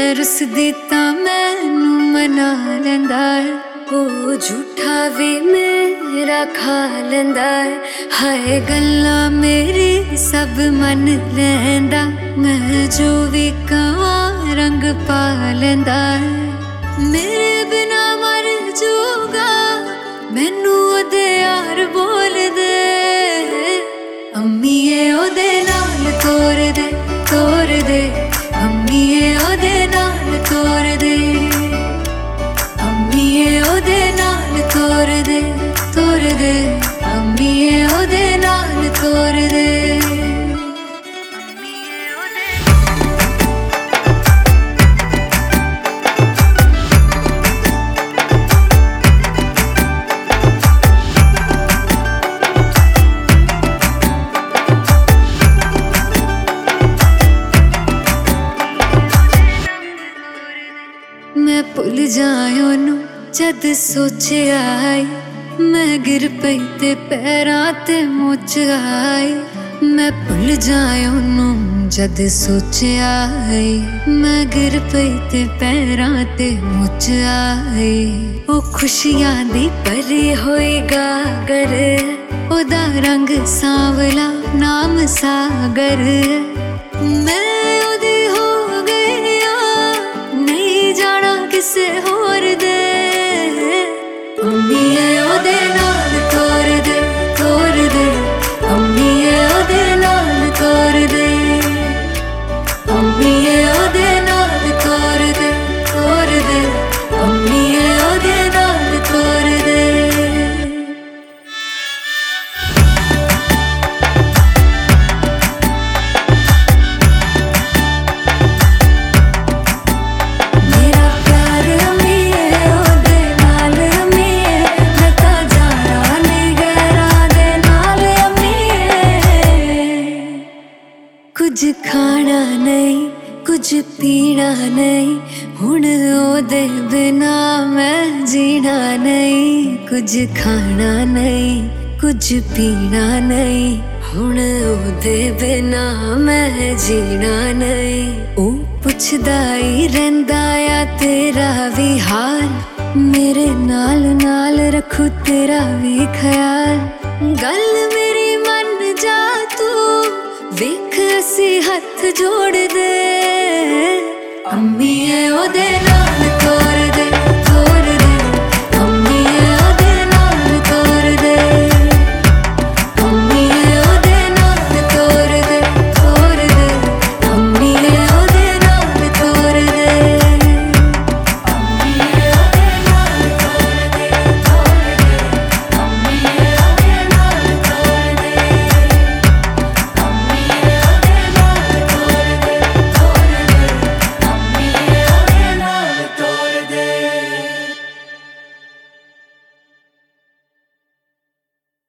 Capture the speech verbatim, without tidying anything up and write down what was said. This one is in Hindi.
रुसदी तां मैनू मना लैंदा है, ओ झूठा भी मेरा खा लैंदा है। हाय गल्लां मेरी सब मन लैंदा, मैं जो भी कहां रंग पा लैंदा है। मेरे बिना मर जूगा मैनू ओदे यार बोल दे, अम्मीए ओदे नाल तोर दे तोर दे, अम्मीए ओदे नाल तोर दे, अम्मीए ओदे नाल तोर दे तोर दे, अम्मीए ओदे नाल तोर दे। मैं भुल जाए ओनू जद सोचिया आई, मैं गिर पई ते पैरां ते मुच आई। मैं भुल जाए ओनू जद सोचिया आई, मैं गिर पई ते पैरां ते मुच आई। ओ खुशियां दी भरी होई गागर, ओदा रंग सांवला नाम सागर। मैं ओदी हो गई नहीं जाना किसे होर दे, अम्मीए ओदे नाल तोर दे तोर दे, अम्मीए ओदे नाल तोर दे, अम्मीए ओदे नाल तोर दे तोर दे, अम्मीए ओदे नाल तोर दे। कुछ खाना नहीं कुछ पीना नहीं, हुण ओदे बिना मैं जीना नहीं। कुछ खाना नहीं कुछ पीना नहीं, हुण ओदे बिना मैं जीना नहीं। ओ पुछदा ही रहिंदा आ तेरा भी हाल, मेरे नाल नाल रखू तेरा भी ख्याल। गल मेरी मन जा तू वेख असी हथ जोड़ दे, अम्मी